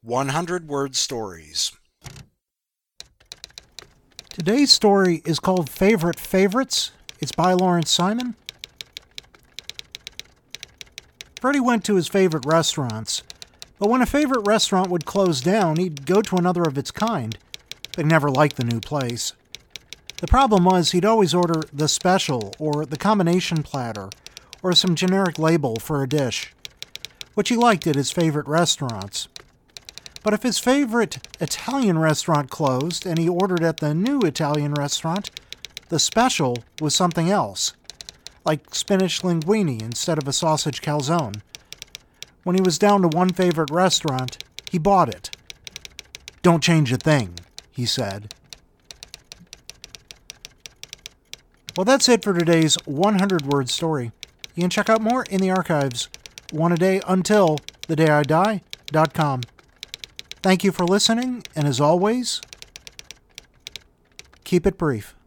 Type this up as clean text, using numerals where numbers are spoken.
100-word stories. Today's story is called Favorite Favorites. It's by Lawrence Simon. Freddie went to his favorite restaurants, but when a favorite restaurant would close down, he'd go to another of its kind, but he never liked the new place. The problem was he'd always order the special or the combination platter or some generic label for a dish, which he liked at his favorite restaurants. But if his favorite Italian restaurant closed and he ordered at the new Italian restaurant, the special was something else, like spinach linguine instead of a sausage calzone. When he was down to one favorite restaurant, he bought it. "Don't change a thing," he said. Well, that's it for today's 100-word story. You can check out more in the archives, oneadayuntilthedayidie.com. Thank you for listening, and as always, keep it brief.